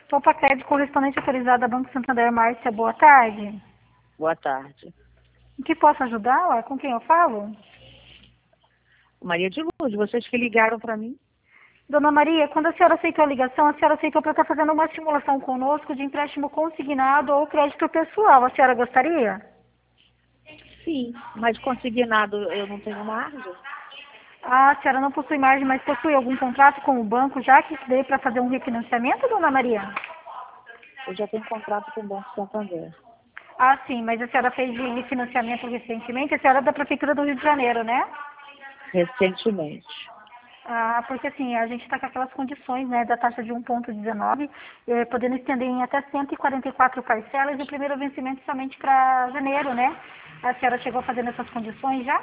Opa, Crédito correspondente autorizada Banco Santander, Márcia, boa tarde. Boa tarde. Em que posso ajudar? Ué? Com quem eu falo? Maria de Luz, vocês que ligaram para mim? Dona Maria, quando a senhora aceitou a ligação, a senhora aceitou para estar fazendo uma simulação conosco de empréstimo consignado ou crédito pessoal. A senhora gostaria? Sim, mas consignado eu não tenho margem. Ah, a senhora não possui margem, mas possui algum contrato com o banco já que dê para fazer um refinanciamento, Dona Maria? Eu já tenho contrato com o Banco Santander. Ah, sim, mas a senhora fez de refinanciamento recentemente. A senhora é da Prefeitura do Rio de Janeiro, né? Recentemente. Ah, porque assim, a gente está com aquelas condições, né, da taxa de 1,19, podendo estender em até 144 parcelas e o primeiro vencimento somente para janeiro, né? A senhora chegou a fazer nessas condições já?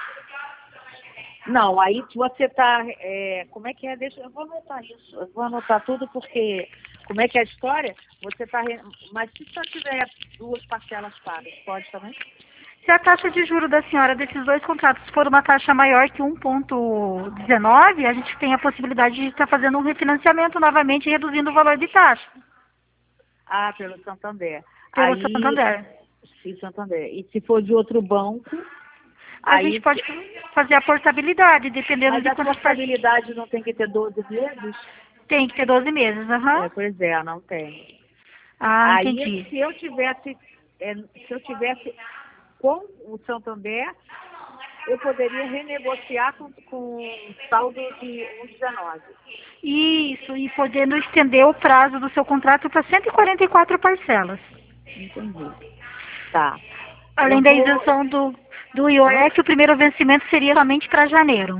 Não, aí você está... como é que é? Deixa, eu vou anotar isso. Eu vou anotar tudo porque... Como é que é a história? Você está... Mas se só tiver 2 parcelas pagas, pode também? Se a taxa de juros da senhora desses 2 contratos for uma taxa maior que 1,19, a gente tem a possibilidade de estar fazendo um refinanciamento novamente, reduzindo o valor de taxa Ah, pelo Santander. pelo Aí... Santander. Sim, Santander. E se for de outro banco... A gente Aí... pode fazer a portabilidade, dependendo Mas de a quantas parcelas. portabilidade não tem que ter 12 meses? Tem que ter 12 meses, aham. Pois é, não tem. Ah, Aí, entendi. se eu tivesse com o Santander, eu poderia renegociar com saldo de 1,19. Isso, e podendo estender o prazo do seu contrato para 144 parcelas. Entendi. Tá. Eu Além da vou... isenção do Hã? IOF, o primeiro vencimento seria somente para janeiro.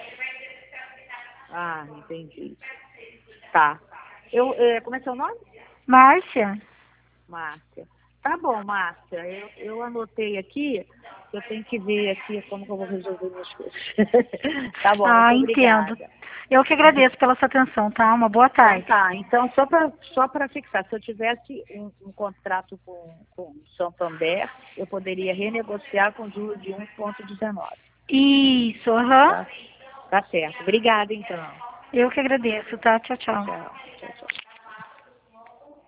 Ah, entendi. Tá. Como é seu nome? Márcia? Márcia. Tá bom, Márcia. Eu anotei aqui. Eu tenho que ver aqui como que eu vou resolver minhas coisas. Tá bom, Ah, muito entendo. obrigada. Eu que agradeço pela sua atenção, tá? Uma boa Então tarde. tá, então só para fixar, se eu tivesse um contrato com o Santander, eu poderia renegociar com juros de 1,19. Isso, aham. Tá? Tá certo. Obrigada então. Eu que agradeço, tá? Tchau, tchau. Tchau, tchau, tchau.